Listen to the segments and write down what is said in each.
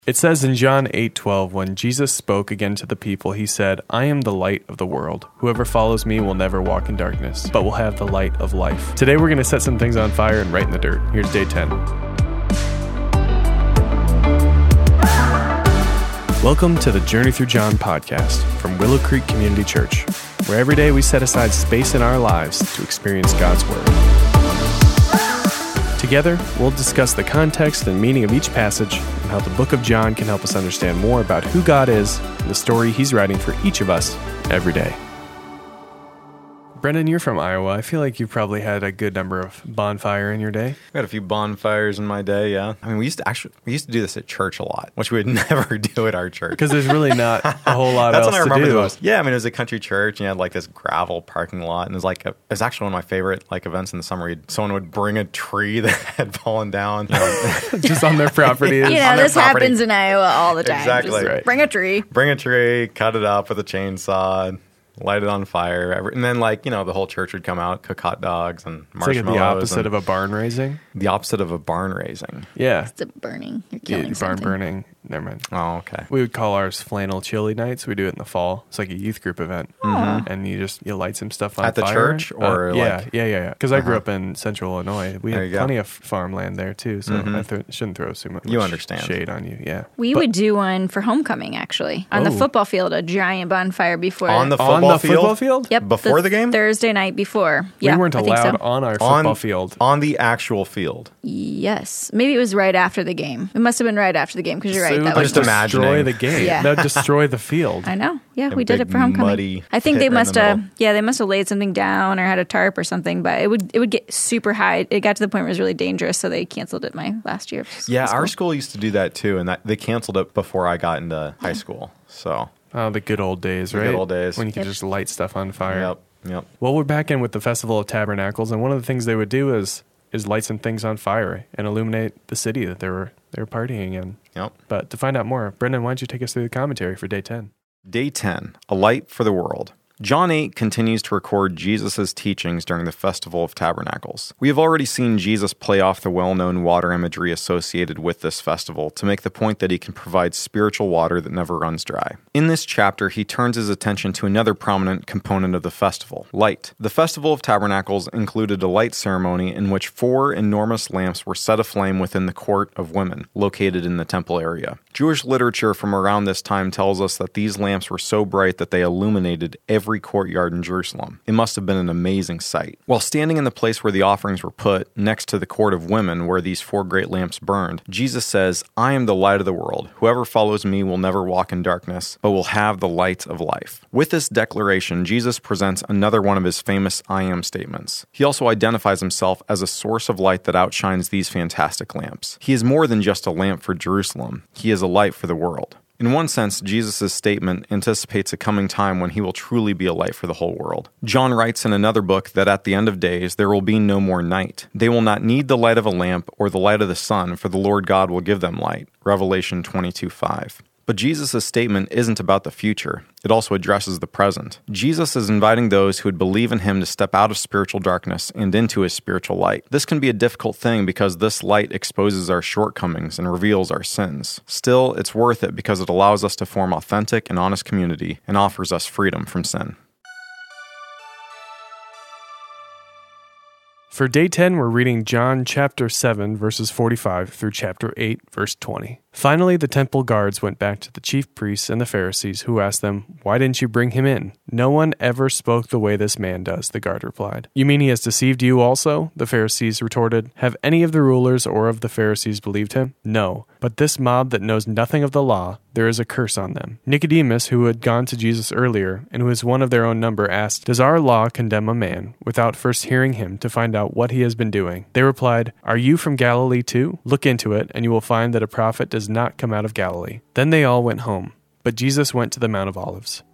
It says in John 8:12, when Jesus spoke again to the people, he said, "I am the light of the world. Whoever follows me will never walk in darkness, but will have the light of life." Today we're going to set some things on fire and right in the dirt. Here's day 10. Welcome to the Journey Through John podcast from Willow Creek Community Church, where every day we set aside space in our lives to experience God's Word. Together, we'll discuss the context and meaning of each passage and how the book of John can help us understand more about who God is and the story he's writing for each of us every day. Brendan, you're from Iowa. I feel like you've probably had a good number of bonfire in your day. I had a few bonfires in my day, yeah. I mean, we used to do this at church a lot, which we would never do at our church. Because there's really not a whole lot else to do. That's what I remember the most. Yeah, I mean, it was a country church, and you had like this gravel parking lot, and it was actually one of my favorite events in the summer. Someone would bring a tree that had fallen down, just on their property. This happens in Iowa all the time. Exactly. Just right. Bring a tree, cut it up with a chainsaw, light it on fire, and then the whole church would come out, cook hot dogs and marshmallows. It's like the opposite of a barn raising. The opposite of a barn raising. Yeah. It's a burning. You're killing barn something. burning. Never mind. Oh, okay. We would call ours flannel chili nights. We do it in the fall. It's like a youth group event. Mm-hmm. And you light some stuff on at the fire. church or yeah. Because I grew up in central Illinois. We had plenty of farmland there too, so I shouldn't throw so much shade on you. Yeah. We would do one for homecoming actually on the football field, a giant bonfire before on the football field. Yep. Before the game? Thursday night before. Yeah, we weren't allowed on our football field. On the actual field. Yes. Maybe it was right after the game. It must have been right after the game because you're right. That was just destroy the game. Yeah. That would destroy the field. I know. Yeah, we did it for homecoming. I think they must have laid something down or had a tarp or something, but it would get super high. It got to the point where it was really dangerous, so they canceled it my last year. Yeah, our school used to do that too, and they canceled it before I got into high school. So. Oh, the good old days, right? The good old days. When you could just light stuff on fire. Yep. Well, we're back in with the Festival of Tabernacles, and one of the things they would do is light some things on fire and illuminate the city that they were partying in. Yep. But to find out more, Brendan, why don't you take us through the commentary for day 10? Day 10, A Light for the World. John 8 continues to record Jesus' teachings during the Festival of Tabernacles. We have already seen Jesus play off the well-known water imagery associated with this festival to make the point that he can provide spiritual water that never runs dry. In this chapter, he turns his attention to another prominent component of the festival, light. The Festival of Tabernacles included a light ceremony in which 4 enormous lamps were set aflame within the court of women, located in the temple area. Jewish literature from around this time tells us that these lamps were so bright that they illuminated every courtyard in Jerusalem. It must have been an amazing sight. While standing in the place where the offerings were put, next to the court of women where these 4 great lamps burned, Jesus says, "I am the light of the world. Whoever follows me will never walk in darkness, but will have the light of life." With this declaration, Jesus presents another one of his famous I am statements. He also identifies himself as a source of light that outshines these fantastic lamps. He is more than just a lamp for Jerusalem. He is a light for the world. In one sense, Jesus' statement anticipates a coming time when he will truly be a light for the whole world. John writes in another book that at the end of days there will be no more night. They will not need the light of a lamp or the light of the sun, for the Lord God will give them light. Revelation 22:5. But Jesus' statement isn't about the future. It also addresses the present. Jesus is inviting those who would believe in him to step out of spiritual darkness and into his spiritual light. This can be a difficult thing because this light exposes our shortcomings and reveals our sins. Still, it's worth it because it allows us to form authentic and honest community and offers us freedom from sin. For day 10, we're reading John chapter 7, verses 45 through chapter 8, verse 20. Finally, the temple guards went back to the chief priests and the Pharisees, who asked them, "Why didn't you bring him in?" "No one ever spoke the way this man does," the guard replied. "You mean he has deceived you also?" the Pharisees retorted. "Have any of the rulers or of the Pharisees believed him?" "No, but this mob that knows nothing of the law, there is a curse on them." Nicodemus, who had gone to Jesus earlier, and who was one of their own number, asked, "Does our law condemn a man, without first hearing him to find out what he has been doing?" They replied, "Are you from Galilee too? Look into it, and you will find that a prophet does not come out of Galilee." Then they all went home, but Jesus went to the Mount of Olives.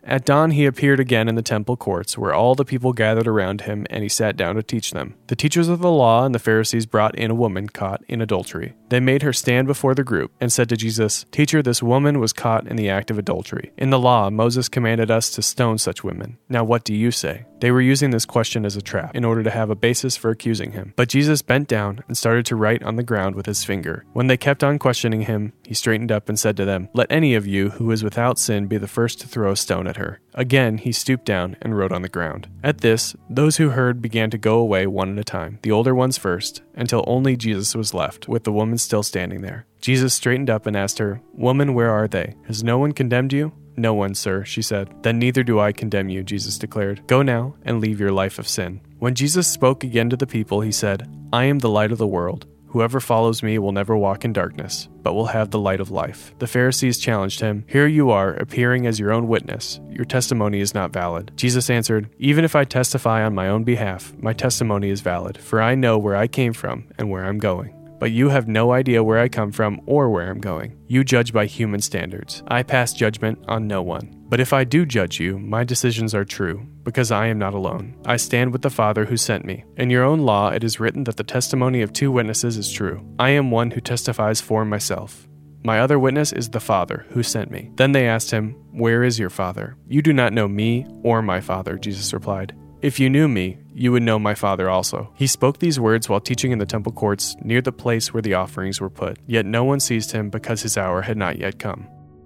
At dawn he appeared again in the temple courts, where all the people gathered around him, and he sat down to teach them. The teachers of the law and the Pharisees brought in a woman caught in adultery. They made her stand before the group and said to Jesus, "Teacher, this woman was caught in the act of adultery. In the law, Moses commanded us to stone such women. Now what do you say?" They were using this question as a trap, in order to have a basis for accusing him. But Jesus bent down and started to write on the ground with his finger. When they kept on questioning him, he straightened up and said to them, "Let any of you who is without sin be the first to throw a stone at her." Again he stooped down and wrote on the ground. At this, those who heard began to go away one at a time, the older ones first, until only Jesus was left, with the woman still standing there. Jesus straightened up and asked her, "Woman, where are they? Has no one condemned you?" "No one, sir," she said. "Then neither do I condemn you," Jesus declared. "Go now and leave your life of sin." When Jesus spoke again to the people, he said, "I am the light of the world. Whoever follows me will never walk in darkness, but will have the light of life." The Pharisees challenged him, "Here you are, appearing as your own witness. Your testimony is not valid." Jesus answered, "Even if I testify on my own behalf, my testimony is valid, for I know where I came from and where I'm going. But you have no idea where I come from or where I'm going. You judge by human standards. I pass judgment on no one. But if I do judge you, my decisions are true, because I am not alone. I stand with the Father who sent me. In your own law it is written that the testimony of 2 witnesses is true. I am one who testifies for myself. My other witness is the Father who sent me." Then they asked him, "Where is your Father?" "You do not know me or my Father," Jesus replied. "If you knew me, you would know my Father also." He spoke these words while teaching in the temple courts near the place where the offerings were put. Yet no one seized him because his hour had not yet come.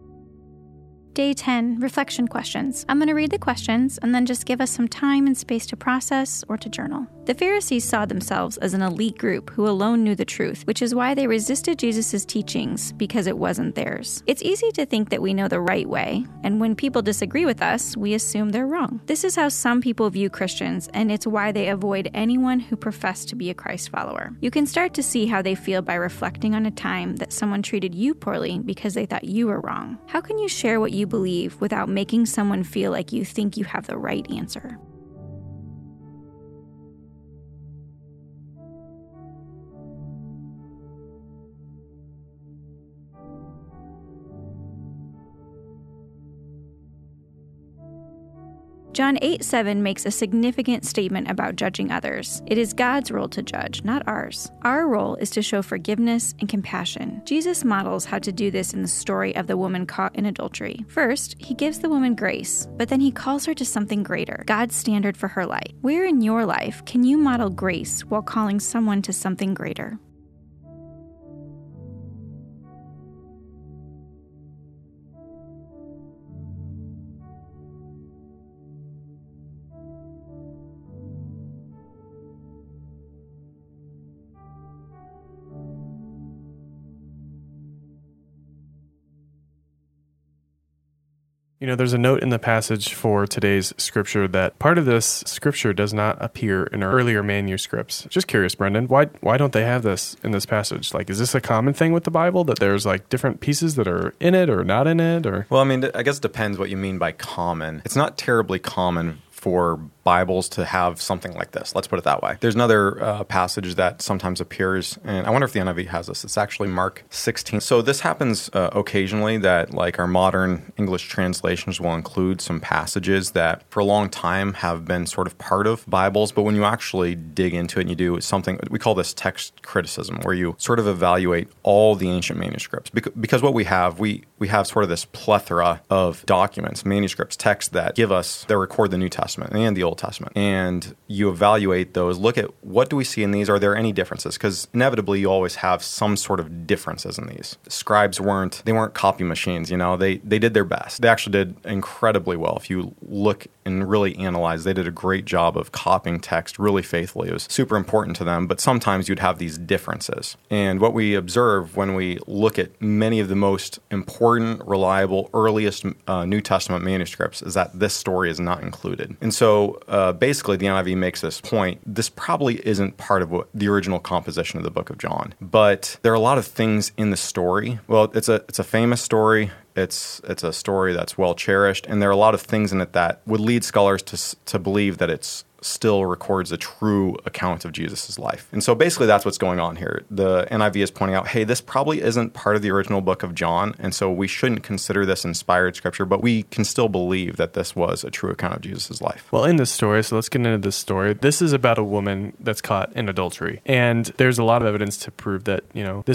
Day 10, reflection questions. I'm going to read the questions and then just give us some time and space to process or to journal. The Pharisees saw themselves as an elite group who alone knew the truth, which is why they resisted Jesus' teachings because it wasn't theirs. It's easy to think that we know the right way, and when people disagree with us, we assume they're wrong. This is how some people view Christians, and it's why they avoid anyone who professes to be a Christ follower. You can start to see how they feel by reflecting on a time that someone treated you poorly because they thought you were wrong. How can you share what you believe without making someone feel like you think you have the right answer? John 8:7 makes a significant statement about judging others. It is God's role to judge, not ours. Our role is to show forgiveness and compassion. Jesus models how to do this in the story of the woman caught in adultery. First, he gives the woman grace, but then he calls her to something greater, God's standard for her life. Where in your life can you model grace while calling someone to something greater? You know, there's a note in the passage for today's scripture that part of this scripture does not appear in our earlier manuscripts. Just curious, Brendan, why don't they have this in this passage? Like, is this a common thing with the Bible, that there's like different pieces that are in it or not in it? Or Well, I mean, I guess it depends what you mean by common. It's not terribly common for Bibles to have something like this. Let's put it that way. There's another passage that sometimes appears, and I wonder if the NIV has this. It's actually Mark 16. So this happens occasionally, that like our modern English translations will include some passages that for a long time have been sort of part of Bibles, but when you actually dig into it and you do something, we call this text criticism, where you sort of evaluate all the ancient manuscripts. Because what we have sort of this plethora of documents, manuscripts, texts that record the New Testament and the Old Testament. And you evaluate those, look at what do we see in these? Are there any differences? Because inevitably you always have some sort of differences in these. Scribes weren't copy machines, they did their best. They actually did incredibly well. If you look and really analyze, they did a great job of copying text really faithfully. It was super important to them, but sometimes you'd have these differences. And what we observe when we look at many of the most important, reliable, earliest New Testament manuscripts is that this story is not included. And so basically the NIV makes this point. This probably isn't part of what the original composition of the book of John, but there are a lot of things in the story. Well, it's a famous story. It's a story that's well cherished, and there are a lot of things in it that would lead scholars to believe that it's still records a true account of Jesus' life. And so basically that's what's going on here. The NIV is pointing out, hey, this probably isn't part of the original book of John, and so we shouldn't consider this inspired scripture, but we can still believe that this was a true account of Jesus' life. Well, in this story, so let's get into this story. This is about a woman that's caught in adultery. And there's a lot of evidence to prove that,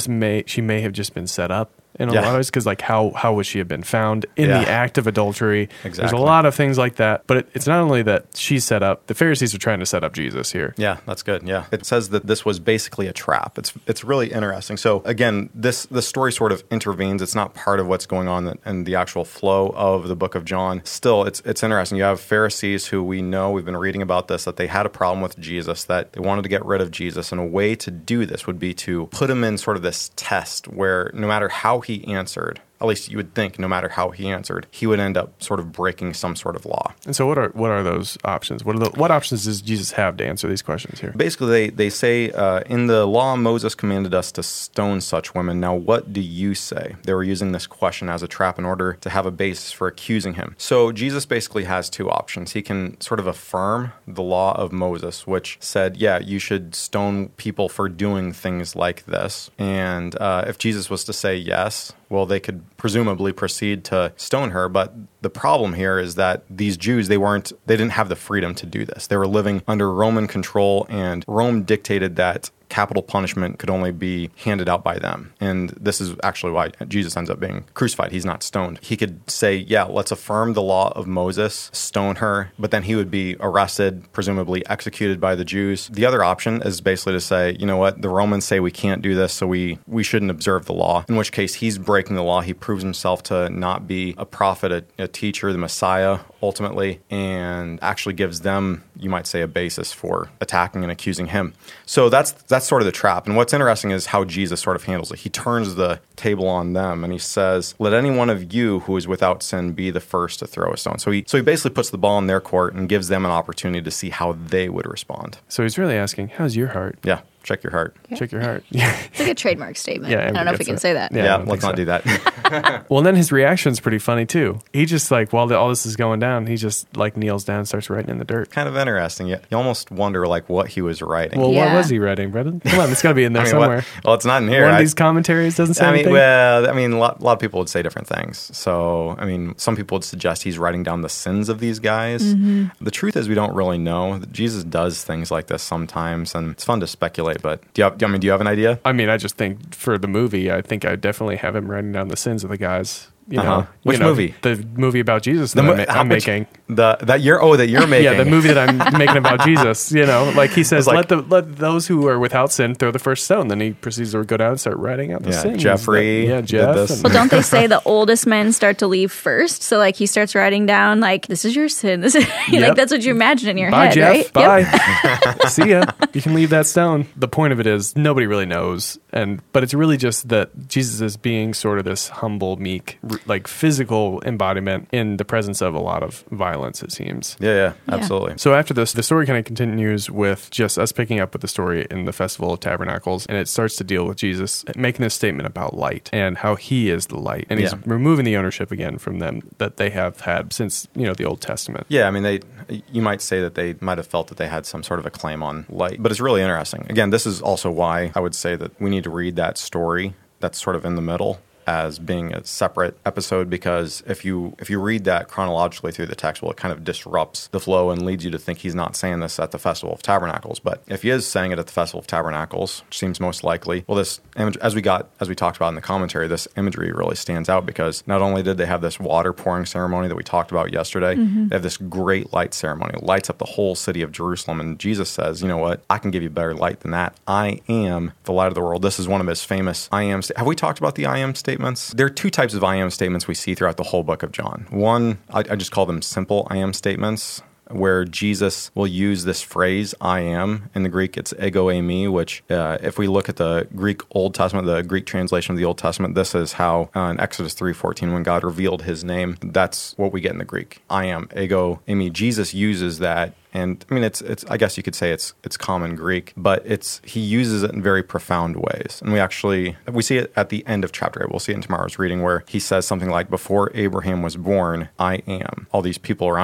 she may have just been set up in a lot of ways, because how would she have been found in the act of adultery? Exactly. There's a lot of things like that, but it's not only that she's set up. The Pharisees are trying to set up Jesus here. Yeah, that's good. Yeah, it says that this was basically a trap. It's really interesting. So again, the story sort of intervenes. It's not part of what's going on in the actual flow of the book of John. Still, it's interesting. You have Pharisees who we've been reading about this, that they had a problem with Jesus, that they wanted to get rid of Jesus, and a way to do this would be to put him in sort of this test where no matter how he answered, at least you would think, no matter how he answered, he would end up sort of breaking some sort of law. And so what are those options? What options does Jesus have to answer these questions here? Basically, they say, in the law, Moses commanded us to stone such women. Now, what do you say? They were using this question as a trap in order to have a basis for accusing him. So Jesus basically has two options. He can sort of affirm the law of Moses, which said, yeah, you should stone people for doing things like this. And if Jesus was to say yes, well, they could presumably proceed to stone her. But the problem here is that these Jews, they didn't have the freedom to do this. They were living under Roman control, and Rome dictated that capital punishment could only be handed out by them. And this is actually why Jesus ends up being crucified. He's not stoned. He could say, yeah, let's affirm the law of Moses, stone her, but then he would be arrested, presumably executed by the Jews. The other option is basically to say, you know what, the Romans say we can't do this, so we shouldn't observe the law, in which case he's breaking the law. He proves himself to not be a prophet, a teacher, the Messiah, ultimately, and actually gives them, you might say, a basis for attacking and accusing him. So that's sort of the trap. And what's interesting is how Jesus sort of handles it. He turns the table on them and he says, let any one of you who is without sin be the first to throw a stone. So he basically puts the ball in their court and gives them an opportunity to see how they would respond. So he's really asking, how's your heart? Yeah. Check your heart. Yeah. Check your heart. It's like a trademark statement. Yeah, I don't know if we can say that. Yeah, let's not do that. Well, then his reaction's pretty funny too. He just while all this is going down, he just kneels down and starts writing in the dirt. Kind of interesting. You almost wonder what he was writing. Well, what was he writing, Brendan? Come on, it's got to be in there somewhere. Well, it's not in here. One of these commentaries doesn't say anything? A lot of people would say different things. So, some people would suggest he's writing down the sins of these guys. Mm-hmm. The truth is we don't really know. Jesus does things like this sometimes, and it's fun to speculate, but do you have an idea? I just think for the movie, I think I definitely have him writing down the sins of the guys. Which movie? The movie about Jesus that I'm making. That you're making. Yeah, the movie that I'm making about Jesus. He says, let those who are without sin throw the first stone. Then he proceeds to go down and start writing out the sins. Jeffrey. Jeff. Well, don't they say the oldest men start to leave first? So he starts writing down this is your sin. This is that's what you imagine in your head, Jeff. right? Bye. Yep. See ya. You can leave that stone. The point of it is nobody really knows, but it's really just that Jesus is being sort of this humble, meek, physical embodiment in the presence of a lot of violence, it seems. Yeah, absolutely. So after this, the story kind of continues with just us picking up with the story in the Festival of Tabernacles, and it starts to deal with Jesus making this statement about light and how he is the light, and he's removing the ownership again from them that they have had since the Old Testament. Yeah, you might say that they might have felt that they had some sort of a claim on light, but it's really interesting. Again, this is also why I would say that we need to read that story that's sort of in the middle as being a separate episode, because if you read that chronologically through the text, well, it kind of disrupts the flow and leads you to think he's not saying this at the Festival of Tabernacles. But if he is saying it at the Festival of Tabernacles, which seems most likely, well, this image, as we talked about in the commentary, this imagery really stands out because not only did they have this water pouring ceremony that we talked about yesterday, they have this great light ceremony. It lights up the whole city of Jerusalem, and Jesus says, you know what, I can give you better light than that. I am the light of the world. This is one of his famous I am. Have we talked about the I am statements? There are two types of I am statements we see throughout the whole book of John. One, I just call them simple I am statements, where Jesus will use this phrase, I am. In the Greek, it's ego eimi, which if we look at the Greek Old Testament, the Greek translation of the Old Testament, this is how in Exodus 3:14, when God revealed his name, that's what we get in the Greek. I am, ego eimi. Jesus uses that. And it's I guess you could say it's common Greek, but he uses it in very profound ways. And we see it at the end of chapter 8. We'll see it in tomorrow's reading, where he says something like, before Abraham was born, I am. All these people around him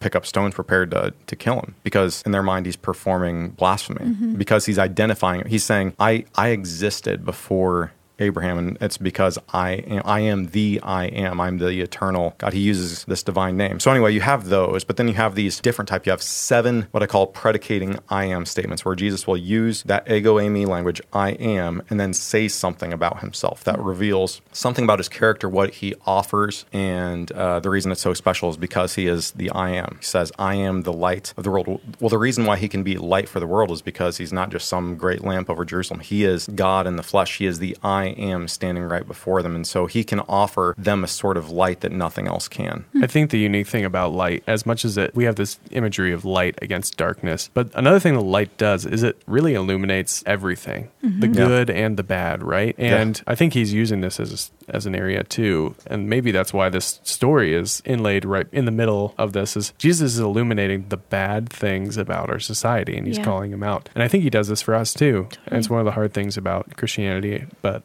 pick up stones prepared to kill him, because in their mind he's performing blasphemy, because he's identifying, he's saying, I existed before Abraham, and it's because I am the I am. I'm the eternal God. He uses this divine name. So anyway, you have those, but then you have these different type. You have 7 what I call predicating I am statements, where Jesus will use that ego eimi language, I am, and then say something about himself that reveals something about his character, what he offers, and the reason it's so special is because he is the I am. He says, I am the light of the world. Well, the reason why he can be light for the world is because he's not just some great lamp over Jerusalem. He is God in the flesh. He is the I am standing right before them. And so he can offer them a sort of light that nothing else can. I think the unique thing about light, as much as we have this imagery of light against darkness, but another thing the light does is it really illuminates everything, the good and the bad, right? And I think he's using this as an area too. And maybe that's why this story is inlaid right in the middle of this, is Jesus is illuminating the bad things about our society, and he's calling them out. And I think he does this for us too. Totally. And it's one of the hard things about Christianity. But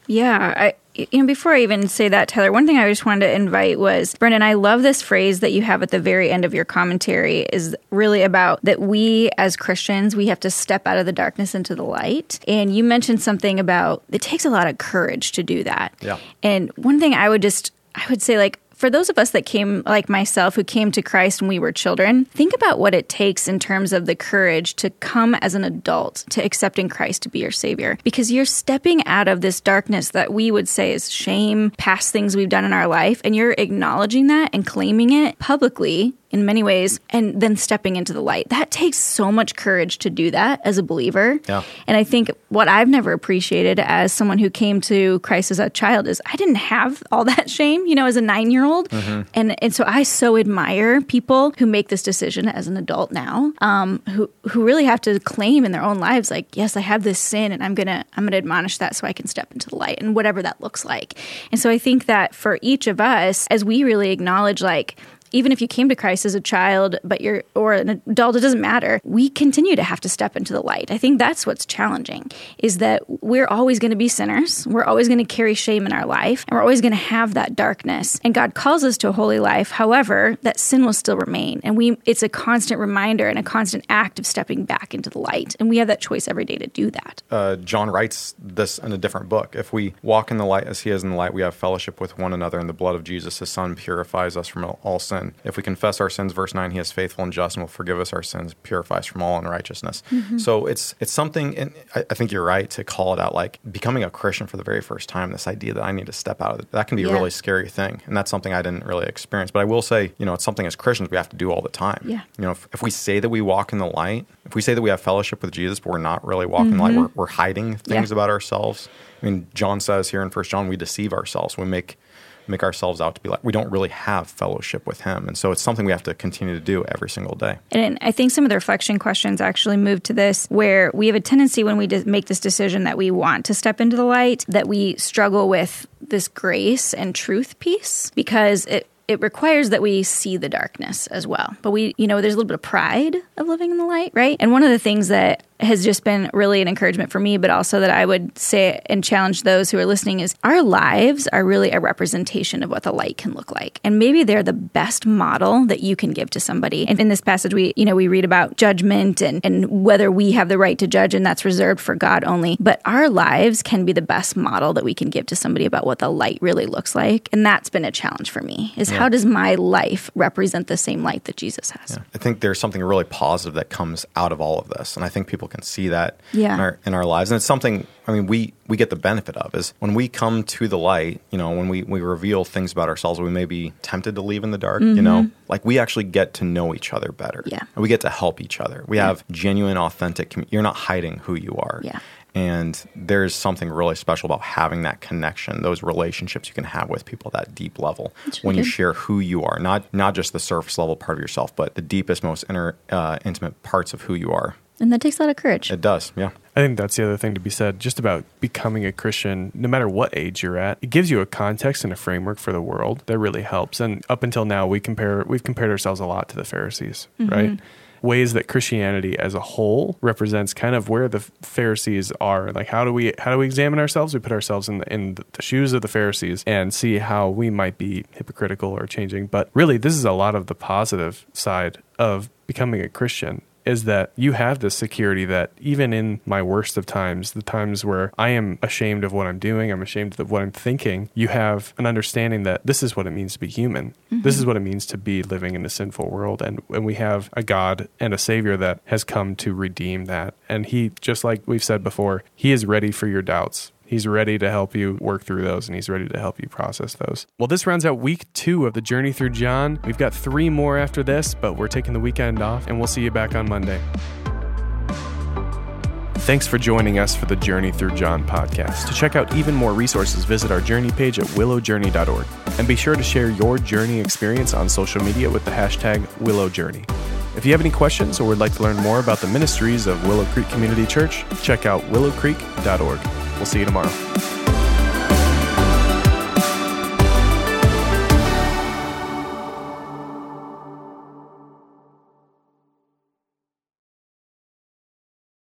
before I even say that, Tyler, one thing I just wanted to invite was, Brendan, I love this phrase that you have at the very end of your commentary, is really about that we as Christians, we have to step out of the darkness into the light. And you mentioned something about it takes a lot of courage to do that. Yeah. And one thing I would say, like, for those of us that came, like myself, who came to Christ when we were children, think about what it takes in terms of the courage to come as an adult to accepting Christ to be your Savior. Because you're stepping out of this darkness that we would say is shame, past things we've done in our life, and you're acknowledging that and claiming it publicly in many ways, and then stepping into the light. That takes so much courage to do that as a believer. Yeah. And I think what I've never appreciated as someone who came to Christ as a child is I didn't have all that shame, as a 9-year-old. And so I so admire people who make this decision as an adult now, who really have to claim in their own lives, like, yes, I have this sin, and I'm gonna admonish that so I can step into the light, and whatever that looks like. And so I think that for each of us, as we really acknowledge, like, even if you came to Christ as a child, or an adult, it doesn't matter. We continue to have to step into the light. I think that's what's challenging, is that we're always going to be sinners. We're always going to carry shame in our life, and we're always going to have that darkness. And God calls us to a holy life. However, that sin will still remain. And it's a constant reminder and a constant act of stepping back into the light. And we have that choice every day to do that. John writes this in a different book. If we walk in the light as he is in the light, we have fellowship with one another, and the blood of Jesus, his son, purifies us from all sin. If we confess our sins, verse 9, he is faithful and just and will forgive us our sins, purify us from all unrighteousness. So it's something, and I think you're right to call it out, like becoming a Christian for the very first time, this idea that I need to step out of it. That can be a really scary thing. And that's something I didn't really experience. But I will say, it's something as Christians we have to do all the time. Yeah. If we say that we walk in the light, if we say that we have fellowship with Jesus, but we're not really walking in the light, we're hiding things about ourselves. I mean, John says here in 1 John, we deceive ourselves. We make ourselves out to be like, we don't really have fellowship with him. And so it's something we have to continue to do every single day. And I think some of the reflection questions actually move to this, where we have a tendency when we make this decision that we want to step into the light, that we struggle with this grace and truth piece, because it requires that we see the darkness as well. But there's a little bit of pride of living in the light, right? And one of the things that has just been really an encouragement for me, but also that I would say and challenge those who are listening, is our lives are really a representation of what the light can look like. And maybe they're the best model that you can give to somebody. And in this passage, we read about judgment and whether we have the right to judge, and that's reserved for God only. But our lives can be the best model that we can give to somebody about what the light really looks like. And that's been a challenge for me, is how does my life represent the same light that Jesus has? Yeah. I think there's something really positive that comes out of all of this. And I think people can see that in our lives. And it's something, we get the benefit of, is when we come to the light, when we reveal things about ourselves we may be tempted to leave in the dark, like we actually get to know each other better. Yeah. And we get to help each other. We have genuine, authentic, you're not hiding who you are. Yeah. And there's something really special about having that connection, those relationships you can have with people at that deep level when you share who you are, not just the surface level part of yourself, but the deepest, most intimate parts of who you are. And that takes a lot of courage. It does, yeah. I think that's the other thing to be said, just about becoming a Christian, no matter what age you're at. It gives you a context and a framework for the world that really helps. And up until now, we've compared ourselves a lot to the Pharisees, right? ways that Christianity as a whole represents kind of where the Pharisees are. Like, how do we examine ourselves? We put ourselves in the shoes of the Pharisees and see how we might be hypocritical or changing. But really, this is a lot of the positive side of becoming a Christian, is that you have this security that even in my worst of times, the times where I am ashamed of what I'm doing, I'm ashamed of what I'm thinking, you have an understanding that this is what it means to be human. Mm-hmm. This is what it means to be living in a sinful world. And we have a God and a Savior that has come to redeem that. And he, just like we've said before, he is ready for your doubts. He's ready to help you work through those, and he's ready to help you process those. Well, this rounds out week 2 of the Journey Through John. We've got 3 more after this, but we're taking the weekend off, and we'll see you back on Monday. Thanks for joining us for the Journey Through John podcast. To check out even more resources, visit our journey page at willowjourney.org. And be sure to share your journey experience on social media with the hashtag WillowJourney. If you have any questions or would like to learn more about the ministries of Willow Creek Community Church, check out willowcreek.org. We'll see you tomorrow.